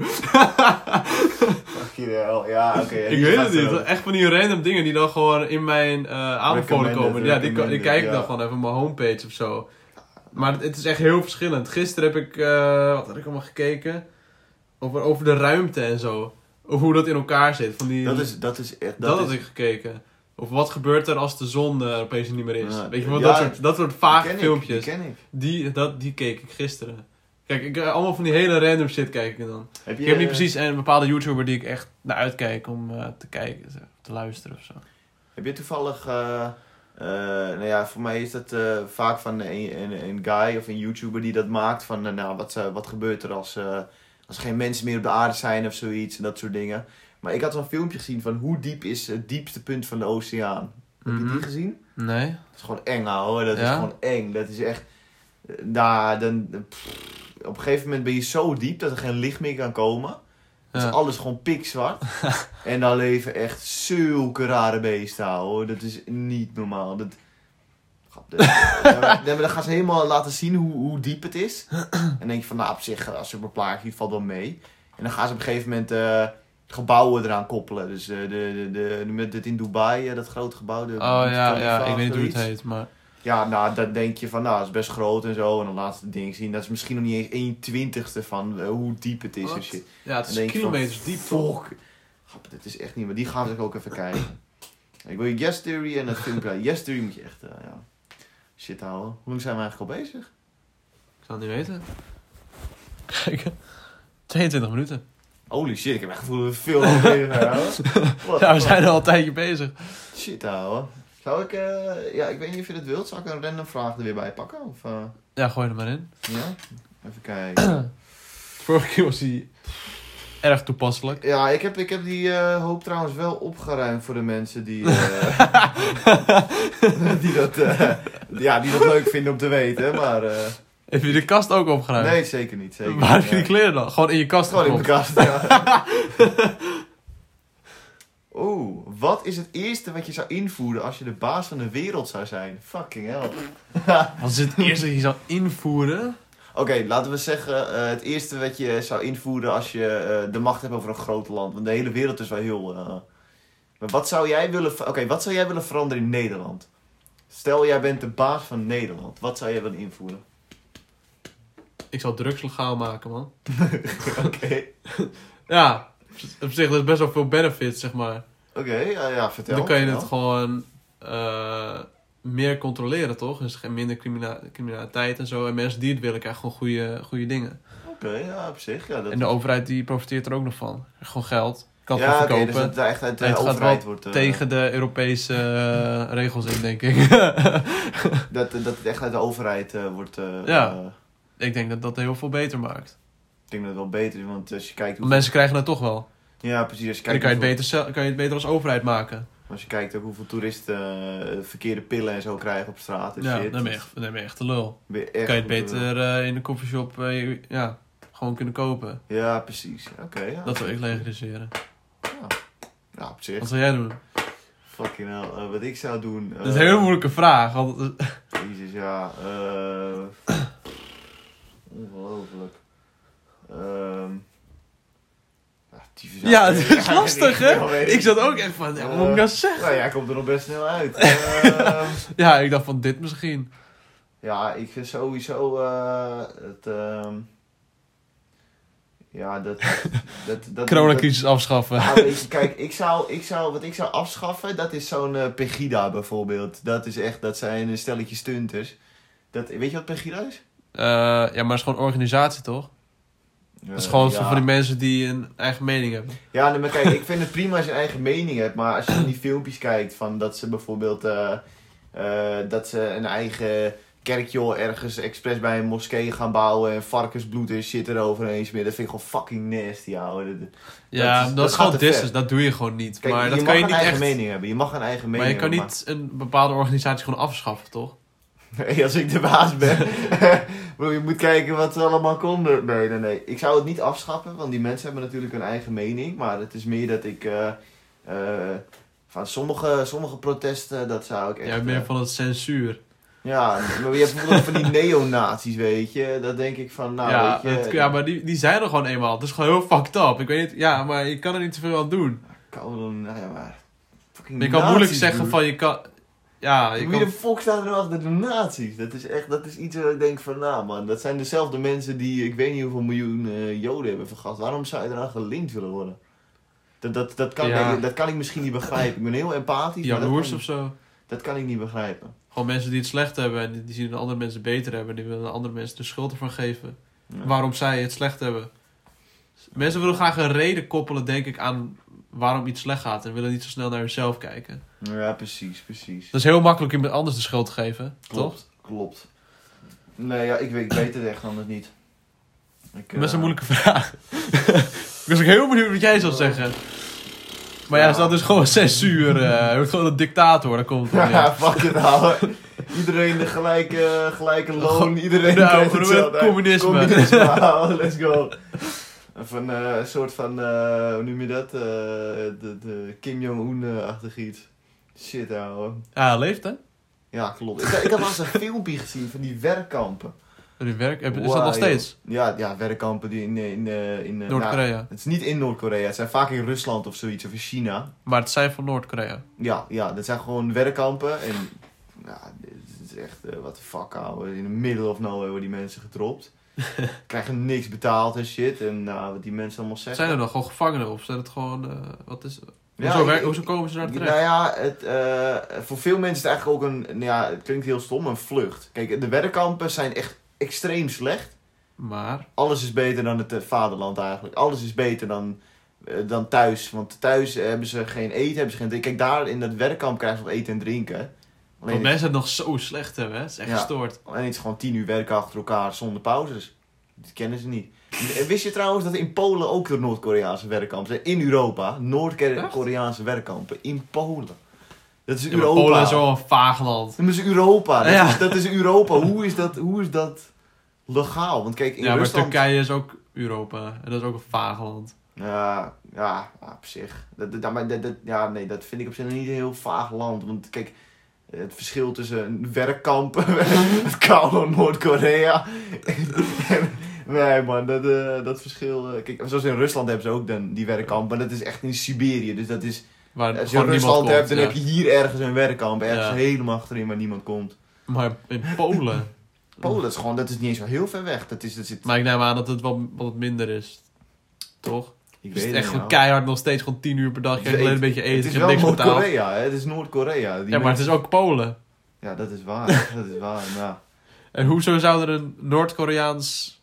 Fuck je wel. Ja, oké. Ik weet het niet. Echt van die random dingen die dan gewoon in mijn uh, aanbevolen Recommended, komen. Ja, die, kan- die recommended, kijk ik ja. dan gewoon even op mijn homepage of zo. Maar het, het is echt heel verschillend. Gisteren heb ik, uh, wat had ik allemaal gekeken? Over, over de ruimte en zo. Over hoe dat in elkaar zit. Van die, Dat is, dat is echt... dat Dat, had is, ik gekeken. Of wat gebeurt er als de zon uh, opeens niet meer is. Ja, Weet je wel, ja, dat, soort, dat soort vage die ken filmpjes. Ik, die ken ik. Die, dat, die keek ik gisteren. Kijk, ik, uh, allemaal van die hele random shit kijk ik dan. Heb je, Ik heb niet precies een bepaalde YouTuber die ik echt naar uitkijk om uh, te kijken, te luisteren of zo. Heb je toevallig... Uh, uh, nou ja, voor mij is dat uh, vaak van een, een, een guy of een YouTuber die dat maakt. Van, uh, nou, wat, uh, wat gebeurt er als, uh, als er geen mensen meer op de aarde zijn of zoiets en dat soort dingen. Maar ik had zo'n filmpje gezien van hoe diep is het diepste punt van de oceaan. Heb je die gezien? Nee. Dat is gewoon eng, hoor. Dat Ja? is gewoon eng. Dat is echt... Nou, dan... Pff, op een gegeven moment ben je zo diep dat er geen licht meer kan komen. Dan Ja. is alles gewoon pikzwart. En dan leven echt zulke rare beesten, hoor. Dat is niet normaal. Dat... Dan gaan ze helemaal laten zien hoe, hoe diep het is. En dan denk je van, nou, op zich, als je op een plaatje valt wel mee. En dan gaan ze op een gegeven moment uh, gebouwen eraan koppelen. Dus uh, de, de, de, met dit in Dubai, uh, dat grote gebouw. De, Oh ja, Khalifa ja, ik weet niet of hoe het zoiets. heet, maar... Ja, nou, dan denk je van, nou, dat is best groot en zo. En dan laat ze het ding zien. Dat is misschien nog niet eens een twintigste van uh, hoe diep het is en Wat? shit. Ja, het Dan is denk je kilometers van, diep, toch? Fuck. Grap, dit is echt niet, maar die gaan we ook even kijken. Ik wil je Yes Theory en het filmpje. Yes Theory moet je echt, uh, ja. Shit houden. Hoe lang zijn we eigenlijk al bezig? Ik zal het niet weten. Kijk, tweeëntwintig minuten. Holy shit, ik heb echt het gevoel dat we veel lang bezig zijn, hoor. Ja, we zijn al een tijdje bezig. Shit houden. Zou ik, uh, ja, ik weet niet of je dat wilt. Zal ik een random vraag er weer bij pakken? Of, uh, Ja, gooi er maar in. ja? Even kijken. Vorige keer was die erg toepasselijk. Ja, ik heb, ik heb die uh, hoop trouwens wel opgeruimd voor de mensen die, uh, die, dat, uh, ja, die dat leuk vinden om te weten. Maar uh, Heb je de kast ook opgeruimd? nee, zeker niet. Zeker Waar heb niet, je die ja. kleren dan? Gewoon in je kast Gewoon in mijn gepropt? kast, ja. Oeh, wat is het eerste wat je zou invoeren als je de baas van de wereld zou zijn? Fucking hell. Wat is het eerste dat je zou invoeren? Oké, okay, laten we zeggen, uh, het eerste wat je zou invoeren als je uh, de macht hebt over een groot land. Want de hele wereld is wel heel... Uh... Maar wat zou jij willen... Oké, okay, wat zou jij willen veranderen in Nederland? Stel, jij bent de baas van Nederland. Wat zou jij willen invoeren? Ik zou drugs legaal maken, man. Oké. Okay. Ja, op zich, er is best wel veel benefits, zeg maar. Oké, okay, ja, ja, vertel. Dan kan je vertel. het gewoon uh, meer controleren, toch? Dus geen minder crimina- criminaliteit en zo. En mensen die het willen krijgen gewoon goede, goede dingen. Oké, okay, ja, op zich. Ja, dat... En de overheid die profiteert er ook nog van. Gewoon geld. Kan het ja, gewoon okay, verkopen. dus dat echt uit de het overheid gaat wordt... Uh... tegen de Europese uh, regels in, denk ik. dat, dat het echt uit de overheid uh, wordt... Uh, Ja. Uh... Ik denk dat dat heel veel beter maakt. Ik denk dat het wel beter is, want als je kijkt... Want mensen krijgen het toch wel. Ja, precies. Als je En dan kijkt kan je, het hoeveel... beter, kan je het beter als overheid maken. Als je kijkt ook hoeveel toeristen uh, verkeerde pillen en zo krijgen op straat en Ja, shit. dan ben je echt, dan ben je echt te lul. Ben je echt Kan je het goed, uh, beter uh, in de koffieshop uh, ja, gewoon kunnen kopen. Ja, precies. Oké, okay, ja. Dat wil ik legaliseren. Ja. Ja, op zich. Wat zou jij doen? Fucking hell. Uh, wat ik zou doen... Uh... Dat is een hele moeilijke vraag. Want... Jezus, ja. Uh... Ongelooflijk. Um... Ja, het is lastig, hè? Ik zat ook echt van, ja, wat moet ik nou zeggen? Nou, jij komt er nog best snel uit. uh, ja, ik dacht van dit misschien. Ja, ik vind sowieso uh, het... Uh, ja, dat... dat, dat Coronacrisis dat, afschaffen. Ja, weet je, kijk, ik zou, ik zou, wat ik zou afschaffen, dat is zo'n uh, Pegida bijvoorbeeld. Dat is echt, dat zijn een stelletje stunters. Dat, weet je wat Pegida is? Uh, ja, maar het is gewoon organisatie, toch? Dat is gewoon ja. zo van die mensen die een eigen mening hebben. Ja, nee, maar kijk, ik vind het prima als je een eigen mening hebt. Maar als je in die filmpjes kijkt van dat ze bijvoorbeeld... Uh, uh, dat ze een eigen kerkje ergens expres bij een moskee gaan bouwen en varkensbloed en shit eroverheen smeren. Dat vind ik gewoon fucking nasty, ouwe. Dat, Ja, dat, dat, dat is gewoon gaat te distance. ver. Dat doe je gewoon niet. Kijk, maar je dat mag kan je een niet eigen echt... mening hebben. Je mag een eigen mening Maar je kan hebben. niet een bepaalde organisatie gewoon afschaffen, toch? Maar... Als ik de baas ben. Bro, je moet kijken wat ze allemaal konden. Nee, nee, nee. Ik zou het niet afschaffen, want die mensen hebben natuurlijk hun eigen mening. Maar het is meer dat ik... Uh, uh, van sommige, sommige protesten, dat zou ik echt... Ja, meer uh, van het censuur. Ja, maar je hebt bijvoorbeeld van die neonazies, weet je. Dat denk ik van, nou, ja, weet je... het, ja, maar die, die zijn er gewoon eenmaal. Het is gewoon heel fucked up. Ik weet niet... Ja, maar je kan er niet zoveel aan doen. Kan wel, nou ja, maar... Fucking Maar je kan moeilijk nazi's, zeggen broer. van je kan... Ja, je Wie kan... de fuck staat er nou achter de nazi's? Dat is echt, dat is iets waar ik denk van, nou man, dat zijn dezelfde mensen die, ik weet niet hoeveel miljoen uh, Joden hebben vergast. Waarom zou je eraan gelinkt willen worden? Dat, dat, dat, kan, Ja. ik, dat kan ik misschien niet begrijpen. Ik ben heel empathisch, maar dat Jaloers kan, of zo. dat kan ik niet begrijpen. Gewoon mensen die het slecht hebben en die, die zien dat andere mensen beter hebben. Die willen andere mensen de schuld ervan geven. Ja. Waarom zij het slecht hebben. Mensen willen graag een reden koppelen, denk ik, aan waarom iets slecht gaat. En willen niet zo snel naar zichzelf kijken. Ja, precies, precies. Dat is heel makkelijk iemand anders de schuld te geven, toch? Klopt, klopt. Nee, ja, ik weet, ik weet het echt anders niet. Ik, Dat is een uh, moeilijke vraag. Ik was ook heel benieuwd wat jij zou zeggen. Maar ja, Ja. is dat dus gewoon censuur. Uh, je wordt gewoon een dictator, daar komt het op neer. Ja, fuck it, ouwe. Iedereen de gelijke, gelijke loon, iedereen Nou, krijgt hoe noem je hetzelfde. het? Communisme. Communisme, ouwe, let's go. Van uh, een soort van, uh, hoe noem je dat? Uh, de, de Kim Jong-un-achtig iets. Shit, ouwe. Ja, hij leeft, hè? Ja, klopt. Ik, ik had laatst een filmpje gezien van die werkkampen. Die werk, is dat Wow, nog steeds? Ja, ja, werkkampen die in... in, in, in Noord-Korea. Nou, het is niet in Noord-Korea, het zijn vaak in Rusland of zoiets, of in China. Maar het zijn van Noord-Korea. Ja, ja, dat zijn gewoon werkkampen. En ja, dit is echt, uh, what the fuck, ouwe. In the middle of nowhere worden die mensen gedropt. Krijgen niks betaald en shit. En nou, wat die mensen allemaal zeggen. Zijn er dan gewoon gevangenen of zijn het gewoon... Uh, wat is... Ja, hoezo, werk- ik- hoezo komen ze daar terecht? Nou ja, het, uh, voor veel mensen is het eigenlijk ook een, nou ja, het klinkt heel stom, een vlucht. Kijk, de werkkampen zijn echt extreem slecht. Maar... Alles is beter dan het uh, vaderland eigenlijk. Alles is beter dan, uh, dan thuis. Want thuis hebben ze geen eten, hebben ze geen drinken. Kijk, daar in dat werkkamp krijgen ze nog eten en drinken. Alleen Want het, mensen het nog zo slecht hebben, hè? Het is echt Ja. gestoord. alleen het is gewoon tien uur werken achter elkaar zonder pauzes. Dat kennen ze niet. En wist je trouwens dat in Polen ook de Noord-Koreaanse werkkampen zijn? In Europa, Noord-Koreaanse werkkampen. In Polen. Dat is Ja, maar Europa. Polen is wel een vaag land. Dat is Europa. Dat, Ja. is, dat is Europa. Hoe is dat, hoe is dat legaal? Want kijk, in Ja, maar Rusland... Turkije is ook Europa. En dat is ook een vaag land. Ja, ja, ja, op zich. Dat, dat, maar dat, dat, ja, nee, dat vind ik op zich niet een heel vaag land. Want kijk, het verschil tussen een werkkamp, het koude Noord-Korea. en- nee man, dat, uh, dat verschil... Uh, kijk, zoals in Rusland hebben ze ook dan die werkkamp. Maar dat is echt in Siberië. Dus dat is... Waar Als je gewoon in niemand Rusland komt, hebt, dan ja. heb je hier ergens een werkkamp. Ergens Ja. helemaal achterin waar niemand komt. Maar in Polen... Polen, dat is gewoon, dat is niet eens zo heel ver weg. Dat is, dat zit... Maar ik neem aan dat het wel wat minder is. Toch? Ik Is het weet echt niet, gewoon nou. keihard nog steeds gewoon tien uur per dag. Je Het hebt is- alleen een beetje eten. Het is je wel hebt niks betaald. Noord-Korea, hè? Het is Noord-Korea. Die Ja, maar het mensen- is ook Polen. Ja, dat is waar. dat is waar, ja. En hoezo zou er een Noord-Koreaans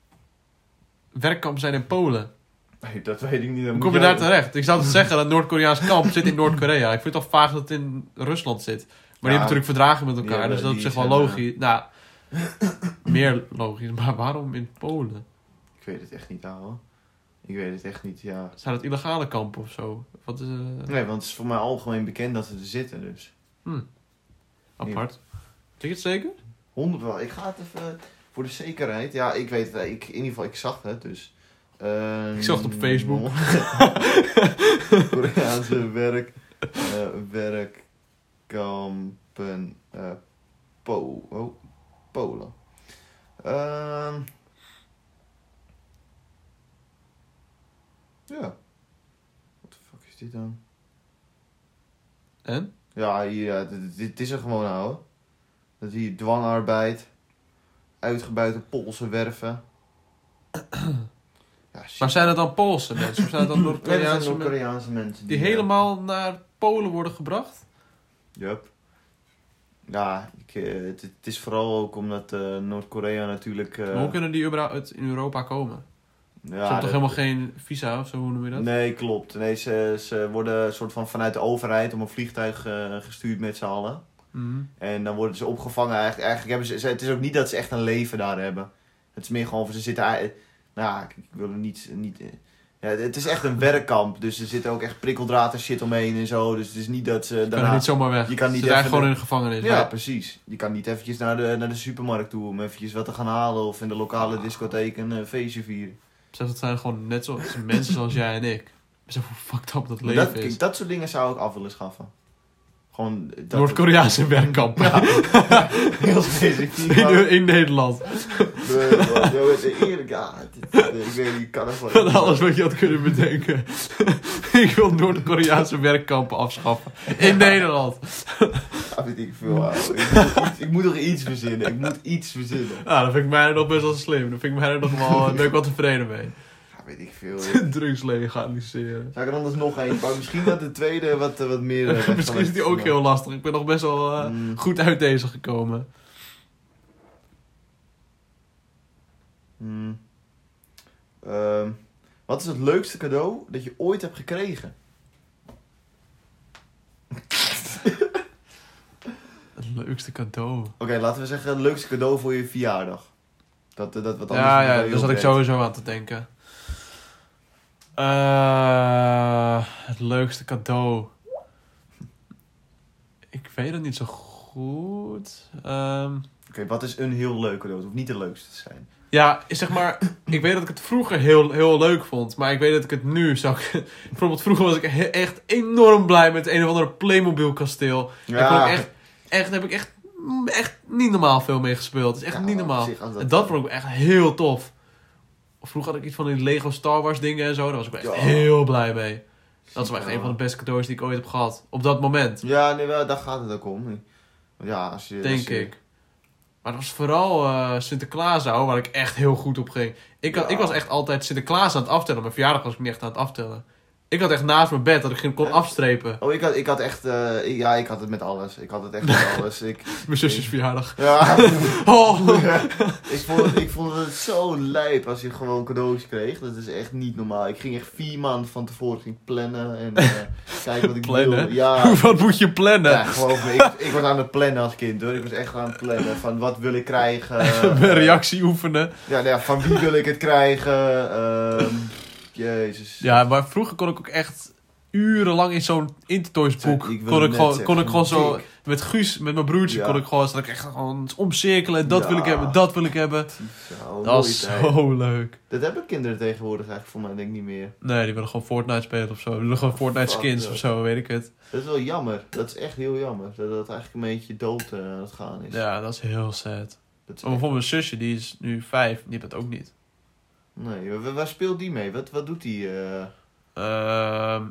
werkkamp zijn in Polen? Nee, dat weet ik niet. Hoe kom je daar terecht? Ik zou het zeggen dat een Noord-Koreaans kamp zit in Noord-Korea. Ik vind het al vaag dat het in Rusland zit. Maar die hebben natuurlijk verdragen met die elkaar. hebben- Dus dat is op die zich wel zijn, logisch. Nou, meer logisch. Maar waarom in Polen? Ik weet het echt niet, ouwe. Ik weet het echt niet, ja. Zijn het illegale kampen of zo? Wat is eh Nee, want het is voor mij algemeen bekend dat ze er zitten, dus. apart? Weet je het zeker? honderd wel. Ik ga het even voor de zekerheid. Ja, ik weet het. Ik, in ieder geval, ik zag het, dus. Ehm, Ik zag het op Facebook. Koreaanse werk, uh, werkkampen, uh, po, oh, Polen. Ehm ja. Wat de fuck is dit dan? En? Ja, hier, ja, dit, dit is er gewoon, ouwe. Dat hier dwangarbeid, uitgebuite Poolse werven. Ja, shit. Maar zijn het dan Poolse mensen? Of zijn het dan Nee, dat zijn Noord-Koreaanse mensen Noord-Koreaanse mensen die eh, helemaal naar Polen worden gebracht? Yup. Ja, ik, eh, het, het is vooral ook omdat eh, Noord-Korea natuurlijk... eh, Maar hoe kunnen die überhaupt in Europa komen? ja, ze hebben toch dat- helemaal geen visa of zo, hoe noem je dat? Nee, klopt. Nee, ze, ze worden soort van vanuit de overheid op een vliegtuig eh, gestuurd met z'n allen. Mm. En dan worden ze opgevangen. Eigenlijk, eigenlijk hebben ze, het is ook niet dat ze echt een leven daar hebben. Het is meer gewoon van ze zitten... Nou ja, ik wil er niet... niet ja, het is echt een werkkamp. Dus er zit ook echt prikkeldraad en shit omheen en zo. Dus het is niet dat ze... Je daarna, kan niet zomaar weg. Je kan niet ze zijn even gewoon de- in de gevangenis. Ja, Ja. precies. Je kan niet eventjes naar de, naar de supermarkt toe om eventjes wat te gaan halen. Of in de lokale discotheek een uh, feestje vieren. Besef, dat zijn gewoon net zo mensen zoals jij en ik. Besef hoe fucked up dat Maar leven dat, is. kijk, dat soort dingen zou ik af willen schaffen. Gewoon... dat- Noord-Koreaanse werkkampen. Ja, heel specifiek. in, maar- in Nederland. Nee, man, joh, het- eerlijk, ja, dit- ik weet niet, ik kan het gewoon Van niet. alles wat je had kunnen bedenken. Ik wil Noord-Koreaanse werkkampen afschaffen. In Nederland. Ja, weet ik veel. ouwe. Ik, moet nog iets- ik moet nog iets verzinnen. Ik moet iets verzinnen. Ah, dat vind ik mij nog best wel slim. Dat vind ik mij nog wel, daar ben ik wel tevreden mee. Ja, weet ik veel. joh. Drugs legaliseren. Zou ik er anders nog één? Maar misschien dat de tweede wat, eh, wat meer... eh, Misschien is die ook heel lastig. Ik ben nog best wel uh, Mm. goed uit deze gekomen. Hmm. Ehm, wat is het leukste cadeau dat je ooit hebt gekregen? Het leukste cadeau. Oké, laten we zeggen het leukste cadeau voor je verjaardag. Dat, eh, dat wat anders Ja, dan ja, dat je daar zat ik opbrengt. sowieso aan te denken. Eh, het leukste cadeau. Ik weet het niet zo goed. Ehm, Oké, wat is een heel leuk cadeau? Het hoeft niet de leukste te zijn. ja, zeg maar, ik weet dat ik het vroeger heel, heel leuk vond. Maar ik weet dat ik het nu zou... ik- Bijvoorbeeld vroeger was ik he- echt enorm blij met een of andere Playmobil kasteel. Daar kon ik echt, echt, daar heb ik echt, echt niet normaal veel mee gespeeld. Het is echt Ja, niet op normaal. zich, als dat- En dat vond ik echt heel tof. Vroeger had ik iets van die Lego Star Wars dingen en zo. Daar was ik echt Ja. heel blij mee. Dat is wel echt Ja. een van de beste cadeaus die ik ooit heb gehad. Op dat moment, Ja, nee, wel, daar gaat het ook om. Want ja, als je... denk als je- ik. Maar dat was vooral eh Sinterklaas ouwe, waar ik echt heel goed op ging. Ik, had, Ja. ik was echt altijd Sinterklaas aan het aftellen. Mijn verjaardag was ik niet echt aan het aftellen. Ik had echt naast mijn bed dat ik ging- kon Ja. afstrepen. Oh, ik had, ik had echt... eh, ik- ja, ik had het met alles. Ik had het echt met alles. Ik, Mijn zusjes verjaardag. ja, Oh. ik, vond het, ik vond het zo lijp als je gewoon cadeautjes kreeg. Dat is echt niet normaal. Ik ging echt vier maanden van tevoren ging plannen. En eh, kijken wat ik Plannen? wilde. Ja, Wat moet je plannen? ja, geloof me. Ik, ik was aan het plannen als kind hoor. Ik was echt aan het plannen. Van wat wil ik krijgen. Mijn eh, reactie oefenen. Ja, nou ja, van wie wil ik het krijgen. ehm, jezus. Ja, maar vroeger kon ik ook echt urenlang in zo'n Intertoys boek. Ik wilde Kon ik net gewoon, zeggen, kon ik gewoon zo... dik. Met Guus, met mijn broertje, Ja. kon ik gewoon... Zat ik echt gewoon omcirkelen. Dat Ja. wil ik hebben, dat wil ik hebben. Zo, Dat was mooie tijd. zo leuk. Dat hebben kinderen tegenwoordig eigenlijk voor mij denk ik niet meer. Nee, die willen gewoon Fortnite spelen of zo. Die willen gewoon Fortnite Fuck, skins ja. of zo, weet ik het. Dat is wel jammer. Dat is echt heel jammer. Dat dat eigenlijk een beetje dood eh, aan het gaan is. Ja, dat is heel sad. Dat is Maar echt- bijvoorbeeld mijn zusje, die is nu vijf. Die heeft dat ook niet. Nee, waar, waar speelt die mee? Wat, wat doet die? eh? Ehm,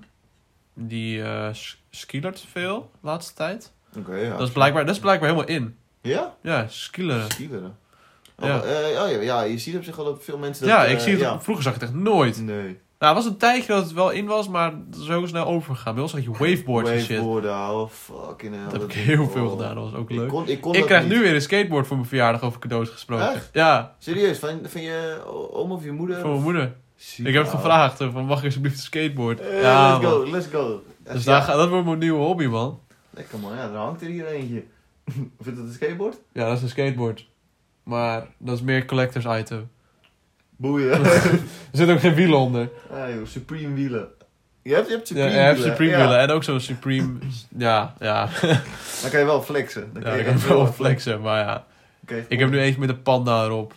die eh sk- skilert veel, de laatste tijd. Oké, ja. Dat is, blijkbaar, dat is blijkbaar helemaal in. Ja? Ja, skileren. Skileren. Oh, Ja. eh, oh, ja, ja, je ziet op zich wel dat veel mensen dat... Ja, eh, ik zie het. ja. Vroeger zag ik het echt nooit. Nee. Nou, het was een tijdje dat het wel in was, maar dat is heel snel overgegaan. Bij ons had je waveboards en shit. Waveboarden, oh fucking hell. Dat heb ik is- heel oh. veel gedaan, dat was ook Ik, leuk. kon, ik, kon Ik dat krijg niet. nu weer een skateboard voor mijn verjaardag over cadeaus gesproken. Echt? Ja, Serieus, van, van je oom of je moeder? voor mijn moeder. Ziek, Ik heb het ouwe. gevraagd, eh, van mag ik alsjeblieft een skateboard? Eh, ja, let's man. go, let's go. Dus Ja, daar gaat, dat wordt mijn nieuwe hobby, man. lekker man, ja, dan hangt er hier eentje. Of is dat een skateboard? Ja, dat is een skateboard. Maar dat is meer collectors item. Boeien. Er zitten ook geen wielen onder. Ah joh, Supreme wielen. Je hebt, je hebt Ja, Supreme je hebt wielen. Supreme Ja. wielen en ook zo'n Supreme... Ja, ja. Dan kan je wel flexen. Dan Ja, kan je ik kan echt wel flexen, maar ja. Oké, Ik heb nu eentje met een panda erop.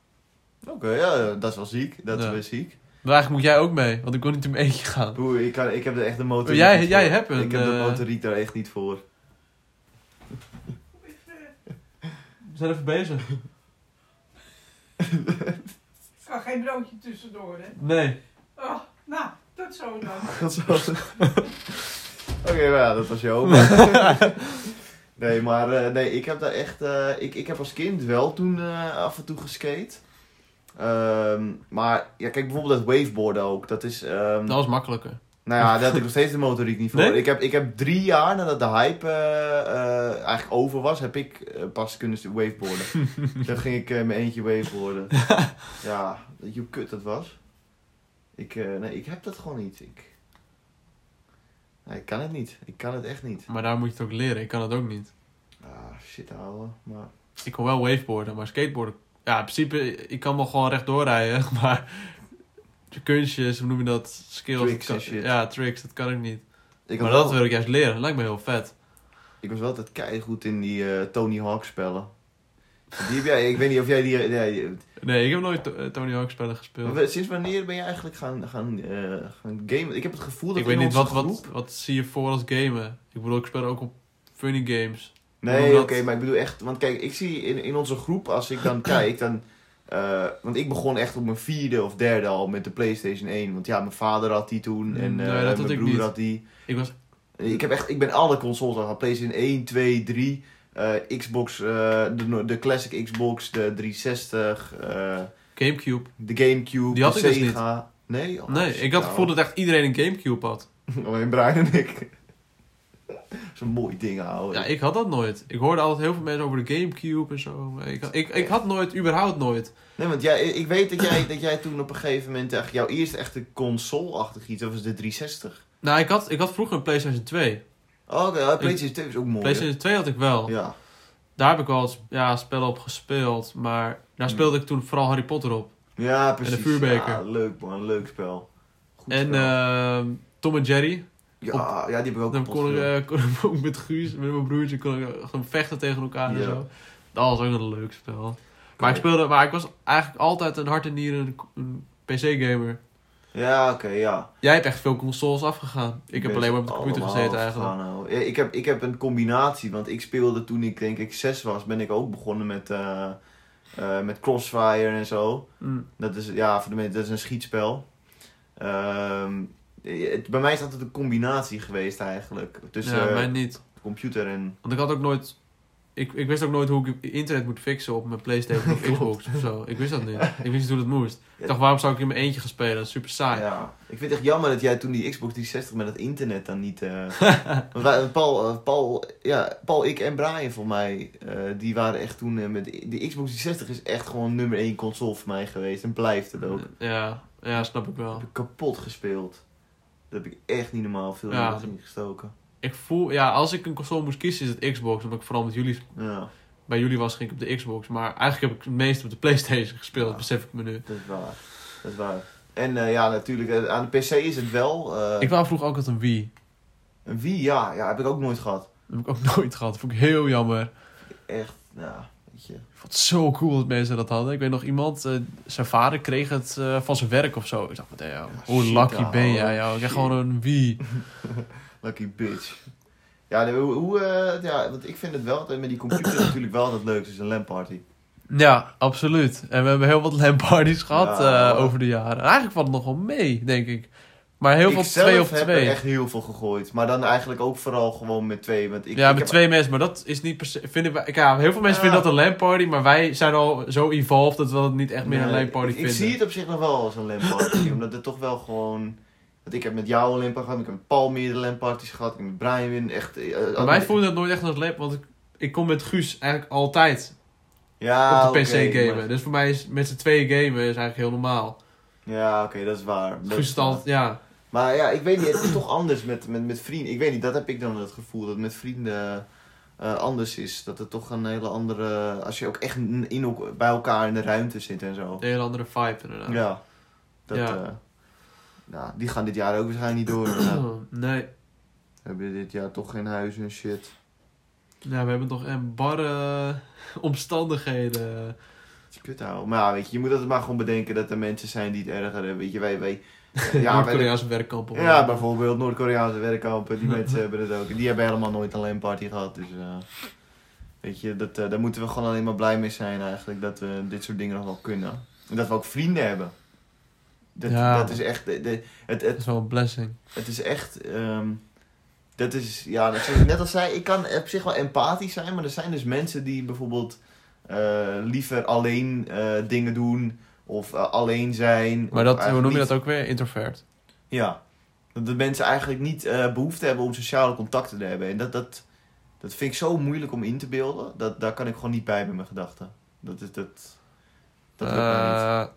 Oké, ja, dat is wel ziek. Dat is Ja. wel ziek. Maar eigenlijk moet jij ook mee, want ik wil niet in mijn eentje gaan. Boe, ik, kan, ik heb er echt de motoriek Jij- niet jij voor. hebt een, Ik heb de eh, motoriek daar echt niet voor. We zijn even bezig. Kan geen broodje tussendoor, hè? Nee. Oh, nou, tot zo dan. Dat is wel- Oké, nou ja, dat was je oom. Nee, maar eh, nee, ik heb daar echt... eh, ik, ik heb als kind wel toen eh, af en toe geskate. Ehm, maar ja, kijk bijvoorbeeld dat waveboarden ook. Dat is... ehm, Dat was makkelijker. Nou ja, daar had ik nog steeds de motoriek niet voor. Nee? Ik, heb, ik heb drie jaar nadat de hype eh, eh, eigenlijk over was, heb ik eh, pas kunnen waveboarden. Dan ging ik uh, mijn eentje waveboarden. Ja, weet je hoe kut dat was? Ik, eh, nee, ik heb dat gewoon niet. Ik, nee, ik kan het niet. Ik kan het echt niet. Maar daar moet je het ook leren, ik kan het ook niet. Ah, shit houden. Maar... Ik kon wel waveboarden, maar skateboarden... Ja, in principe, ik kan wel gewoon rechtdoor rijden, maar... De kunstjes, hoe noem je dat? Skills. Tricks dat en kan, shit. Ja, tricks, dat kan ik niet. Ik, maar was dat wel, wil ik juist leren, dat lijkt me heel vet. ik was wel altijd keigoed in die uh, Tony Hawk spellen. Die heb jij, ik weet niet of jij die... Ja, die Nee, ik heb nooit to- Tony Hawk spellen gespeeld. maar sinds wanneer ben je eigenlijk gaan, gaan, uh, gaan gamen? Ik heb het gevoel dat Ik weet in niet, onze wat, groep... wat, wat zie je voor als gamen? Ik bedoel, ik speel ook op funny games. Nee, Omdat- oké, maar ik bedoel echt... Want kijk, ik zie in, in onze groep, als ik dan kijk, dan... Uh, want ik begon echt op mijn vierde of derde al met de PlayStation één. Want ja, mijn vader had die toen en uh, Nee, dat had mijn ik broer niet. had die. Ik was... Ik, heb echt, ik ben alle consoles al gehad. PlayStation één, twee, drie. Uh, Xbox, uh, de, de classic Xbox, de driehonderdzestig. Uh, Gamecube. de Gamecube, Die had de ik dus Sega. Nee? Oh, Nee, shit, ik had het gevoel nou. dat echt iedereen een Gamecube had. Alleen Brian en ik. Zo'n mooi ding houden. Ja, ik had dat nooit. Ik hoorde altijd heel veel mensen over de Gamecube en zo. Maar ik, ik, ik had nooit, überhaupt nooit. Nee, want jij, ik weet dat jij, dat jij toen op een gegeven moment... Echt, jouw eerste echte console-achtig iets, dat was de driehonderdzestig. Nou, ik had, ik had vroeger een PlayStation twee. Oh, oké, ja, PlayStation twee is ook mooi. hè? PlayStation twee had ik wel. Ja. Daar heb ik wel eens, ja, spellen op gespeeld. Maar daar Hmm. speelde ik toen vooral Harry Potter op. Ja, precies. En de vuurbeker. Ja, leuk man, leuk spel. Goed En spel. uh, Tom en Jerry. ja, ja, die heb ik ook Dan kapot kon ik, gespeeld. uh, kon ik ook met Guus, met mijn broertje, kon ik gewoon vechten tegen elkaar en Ja. zo. Dat was ook een leuk spel. Maar ik speelde, maar ik was eigenlijk altijd een hart en nieren een, een P C-gamer. Ja, oké, ja. Jij hebt echt veel consoles afgegaan. Ik, heb ben alleen ze maar op de computer allemaal gezeten eigenlijk. afgegaan, nou. Ja, ik, heb, ik heb een combinatie, want ik speelde toen ik denk ik zes was, ben ik ook begonnen met, uh, uh, met Crossfire en zo. Mm. Dat is, ja, voor de mensen, dat is een schietspel. Um, het, bij mij is altijd een combinatie geweest eigenlijk. Tussen ja, uh, mij niet. computer en... Want ik had ook nooit... Ik, ik wist ook nooit hoe ik internet moet fixen op mijn PlayStation of Xbox of zo. Ik wist dat niet. Ik wist niet hoe dat moest. Ik dacht, waarom zou ik in mijn eentje gaan spelen? Dat is super saai. Ja, ik vind het echt jammer dat jij toen die Xbox driehonderdzestig met het internet dan niet... Uh... Want wij, Paul, uh, Paul, ja, Paul, ik en Brian voor mij, uh, die waren echt toen uh, met... De Xbox driehonderdzestig is echt gewoon nummer één console voor mij geweest en blijft het ook. Ja, ja, snap ik Dat wel. heb ik kapot gespeeld. Daar heb ik echt niet normaal veel Ja, in gestoken. Ik voel... Ja, als ik een console moest kiezen is het Xbox. Omdat ik vooral met jullie... Ja, Bij jullie was ging ik op de Xbox. Maar eigenlijk heb ik het meest op de PlayStation gespeeld. Ja. Besef ik me nu. dat is waar. Dat is waar. En uh, ja, natuurlijk, uh, aan de P C is het wel... Uh, Ik wou vroeger ook altijd een Wii. Een Wii, ja, ja, heb ik ook nooit gehad. Dat heb ik ook nooit gehad. Dat vond ik heel jammer. Echt, ja, weet je... Ik vond het zo cool dat mensen dat hadden. Ik weet nog iemand, uh, zijn vader kreeg het uh, van zijn werk of zo. Ik dacht meteen, joh, hoe shit, lucky ouwe, ben jij, joh. Ik heb shit. gewoon een Wii. Lucky bitch. Ja, nee, hoe, hoe, uh, ja, want ik vind het wel, altijd met die computer natuurlijk wel dat leuk is, een LAN-party. Ja, absoluut. En we hebben heel wat LAN-parties gehad Ja. uh, over de jaren. Eigenlijk valt het nog wel mee, denk ik. Maar heel ik veel zelf twee op heb er twee. echt heel veel gegooid, maar dan eigenlijk ook vooral gewoon met twee. Want ik, ja, ik met heb- twee mensen, maar dat is niet per se... Vinden wij, ja, heel veel mensen Ja. vinden dat een LAN-party, maar wij zijn al zo evolved dat we het niet echt meer een Nee, LAN-party ik, vinden. ik zie het op zich nog wel als een LAN-party, omdat het toch wel gewoon... Want ik heb met jou een LAN-party gehad, ik heb met Paul meerdere LAN-parties gehad, ik heb met Brian weer echt... Uh, Maar wij voelden het nooit echt als LAN, want ik, ik kom met Guus eigenlijk altijd ja, op de P C oké, gamen. maar- Dus voor mij is met z'n tweeën gamen is eigenlijk heel normaal. Ja, oké, dat is waar. Dat Guus is is waar. altijd, ja... Maar ja, ik weet niet, het is toch anders met, met, met vrienden. Ik weet niet, dat heb ik dan het gevoel, dat het met vrienden uh, anders is. Dat het toch een hele andere... Als je ook echt in, in, ook bij elkaar in de ruimte zit en zo. Een hele andere vibe inderdaad. Ja. Dat, Ja. ja. ja, die gaan dit jaar ook waarschijnlijk niet door. inderdaad. Nee. We hebben dit jaar toch geen huis en shit. Ja, we hebben toch een barre omstandigheden. Het is kut houden. Maar ja, weet je, je moet altijd maar gewoon bedenken dat er mensen zijn die het erger hebben. Weet je, wij... wij ja, wij Noord-Koreaanse werkkampen. ja, bijvoorbeeld Noord-Koreaanse werkkampen. Die mensen hebben het ook. Die hebben helemaal nooit een LAN-party gehad. Dus uh, weet je, dat, uh, daar moeten we gewoon alleen maar blij mee zijn eigenlijk. Dat we dit soort dingen nog wel kunnen. En dat we ook vrienden hebben. Dat, Ja. dat is echt... De, de, het, Dat het, is wel een blessing. het is echt... Um, dat is... Ja, dat, zoals ik net al zei, ik kan op zich wel empathisch zijn. Maar er zijn dus mensen die bijvoorbeeld uh, liever alleen uh, dingen doen. Of uh, alleen zijn. Maar dat, of hoe noem je eigenlijk dat ook weer? Introvert. ja, dat de mensen eigenlijk niet uh, behoefte hebben om sociale contacten te hebben. En dat, dat, dat vind ik zo moeilijk om in te beelden. Dat, daar kan ik gewoon niet bij met mijn gedachten. Dat is dat. Dat lukt mij niet. Eh,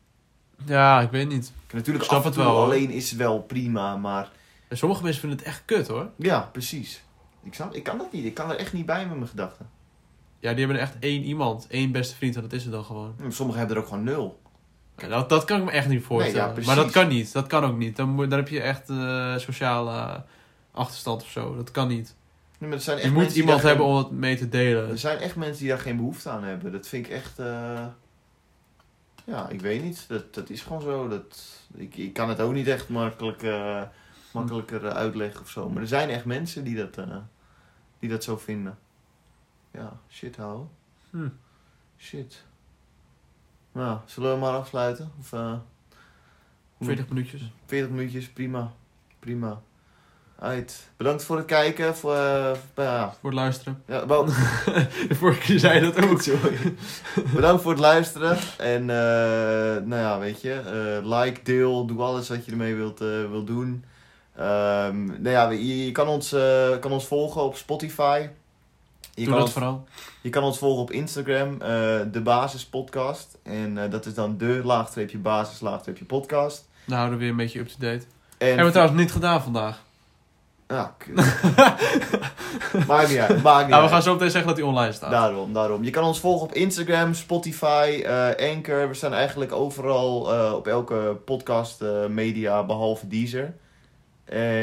ja, ik weet niet. Ik natuurlijk snap af en het toe wel, hoor. alleen is wel prima, maar En sommige mensen vinden het echt kut hoor. ja, precies. Ik, snap, ik kan dat niet. Ik kan er echt niet bij met mijn gedachten. Ja, die hebben echt één iemand. één beste vriend en dat is het dan gewoon. Sommigen hebben er ook gewoon nul. Ja, dat, dat kan ik me echt niet voorstellen. Nee, ja, precies. Maar dat kan niet. Dat kan ook niet. Dan, moet, dan heb je echt uh, sociale achterstand of zo. Dat kan niet. Nee, maar er zijn echt je moet mensen die iemand daar hebben geen- om het mee te delen. Er zijn echt mensen die daar geen behoefte aan hebben. Dat vind ik echt... Uh... Ja, ik weet niet. Dat, dat is gewoon zo. Dat... Ik, ik kan het ook niet echt makkelijk, uh, makkelijker uh, uitleggen of zo. Maar er zijn echt mensen die dat, uh, die dat zo vinden. Ja, shit houden. Hm. Shit. Nou, zullen we maar afsluiten? Of, uh... veertig minuutjes. veertig minuutjes, prima. Prima. Uit. Bedankt voor het kijken. Voor, uh, ja. Voor het luisteren. Ja, wel... De vorige keer zei je dat ook. Sorry. Bedankt voor het luisteren. En uh, nou ja, weet je. Uh, like, deel, doe alles wat je ermee wilt, uh, wilt doen. Um, nou ja, je, je kan, ons, uh, kan ons volgen op Spotify. Je Doe kan dat ons, vooral. Je kan ons volgen op Instagram. Uh, de Basis Podcast. En uh, dat is dan de laagstreepje basis laagstreepje podcast. Dan houden we weer een beetje up-to-date. En Hebben we trouwens niet gedaan vandaag. Ja, maakt niet uit. Maakt niet Nou, we uit. gaan zo meteen zeggen dat hij online staat. Daarom, daarom. Je kan ons volgen op Instagram, Spotify, uh, Anchor. We staan eigenlijk overal uh, op elke podcast uh, media, behalve Deezer.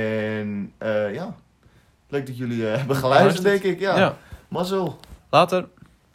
En uh, ja, leuk dat jullie uh, hebben geluisterd, denk ik. Ja, Ja. mazzel. Later.